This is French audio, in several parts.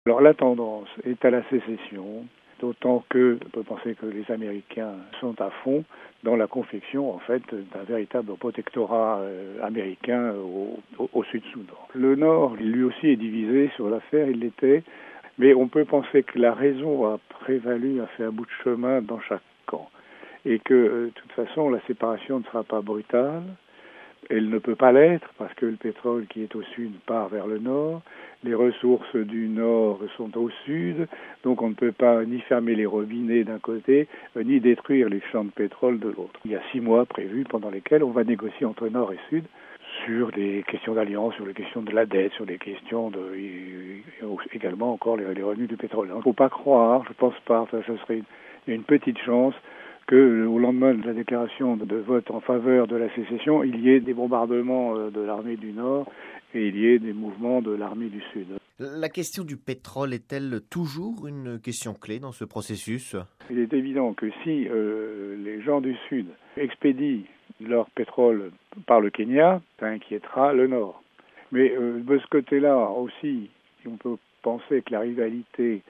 Alors la tendance est à la sécession, d'autant que on peut penser que les Américains sont à fond dans la confection en fait d'un véritable protectorat américain au Sud-Soudan. Le Nord, lui aussi, est divisé sur l'affaire, il l'était, mais on peut penser que la raison a prévalu, a fait un bout de chemin dans chaque camp, et que de toute façon la séparation ne sera pas brutale. Elle ne peut pas l'être parce que le pétrole qui est au sud part vers le nord, les ressources du nord sont au sud, donc on ne peut pas ni fermer les robinets d'un côté, ni détruire les champs de pétrole de l'autre. Il y a 6 mois prévus pendant lesquels on va négocier entre nord et sud sur les questions d'alliance, sur les questions de la dette, sur les questions également encore les revenus du pétrole. Il ne faut pas croire, je pense pas, ce serait une petite chance que au lendemain de la déclaration de vote en faveur de la sécession, il y ait des bombardements de l'armée du Nord et il y ait des mouvements de l'armée du Sud. La question du pétrole est-elle toujours une question clé dans ce processus ? Il est évident que si les gens du Sud expédient leur pétrole par le Kenya, ça inquiétera le Nord. Mais de ce côté-là aussi, on peut penser que la rivalité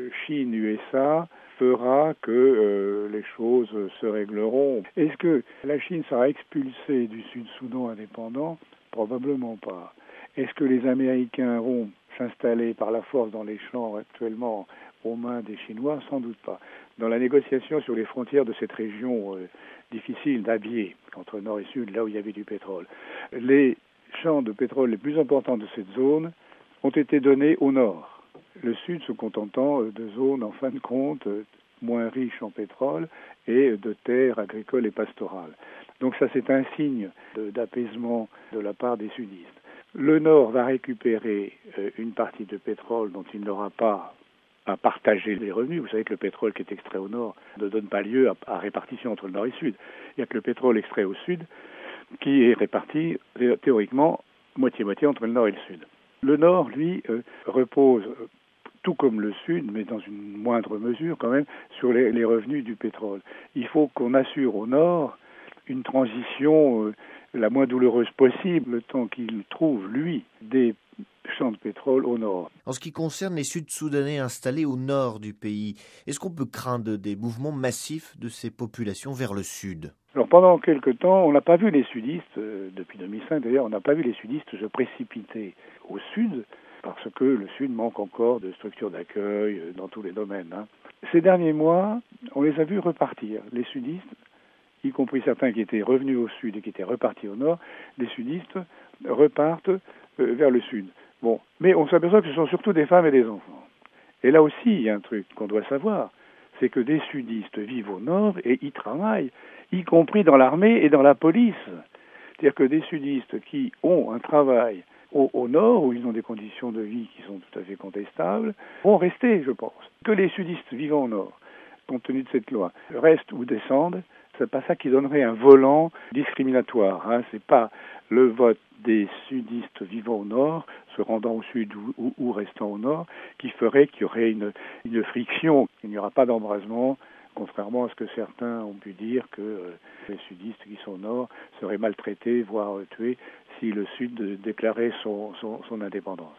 Chine-USA fera que les choses se régleront. Est-ce que la Chine sera expulsée du Sud-Soudan indépendant ? Probablement pas. Est-ce que les Américains vont s'installer par la force dans les champs actuellement aux mains des Chinois ? Sans doute pas. Dans la négociation sur les frontières de cette région difficile d'Abyei, entre nord et sud, là où il y avait du pétrole, les champs de pétrole les plus importants de cette zone ont été donnés au nord. Le Sud se contentant de zones, en fin de compte, moins riches en pétrole et de terres agricoles et pastorales. Donc ça, c'est un signe d'apaisement de la part des sudistes. Le Nord va récupérer une partie de pétrole dont il n'aura pas à partager les revenus. Vous savez que le pétrole qui est extrait au Nord ne donne pas lieu à répartition entre le Nord et le Sud. Il n'y a que le pétrole extrait au Sud qui est réparti théoriquement moitié-moitié entre le Nord et le Sud. Le Nord, lui, repose tout comme le Sud, mais dans une moindre mesure quand même, sur les revenus du pétrole. Il faut qu'on assure au Nord une transition la moins douloureuse possible, le temps qu'il trouve, lui, des champs de pétrole au Nord. En ce qui concerne les Sud-Soudanais installés au nord du pays, est-ce qu'on peut craindre des mouvements massifs de ces populations vers le sud ? Alors pendant quelque temps, on n'a pas vu les sudistes, depuis 2005 d'ailleurs, on n'a pas vu les sudistes se précipiter au sud, parce que le Sud manque encore de structures d'accueil dans tous les domaines. Ces derniers mois, on les a vus repartir. Les sudistes, y compris certains qui étaient revenus au Sud et qui étaient repartis au Nord, les sudistes repartent vers le Sud. Bon, mais on s'aperçoit que ce sont surtout des femmes et des enfants. Et là aussi, il y a un truc qu'on doit savoir, c'est que des sudistes vivent au Nord et y travaillent, y compris dans l'armée et dans la police. C'est-à-dire que des sudistes qui ont un travail au Nord, où ils ont des conditions de vie qui sont tout à fait contestables, vont rester, je pense. Que les sudistes vivant au Nord, compte tenu de cette loi, restent ou descendent, c'est pas ça qui donnerait un volant discriminatoire. C'est pas le vote des sudistes vivant au Nord, se rendant au Sud ou restant au Nord, qui ferait qu'il y aurait une friction. Il n'y aura pas d'embrasement, contrairement à ce que certains ont pu dire que les sudistes qui sont au Nord seraient maltraités, voire tués, si le Sud déclarait son indépendance.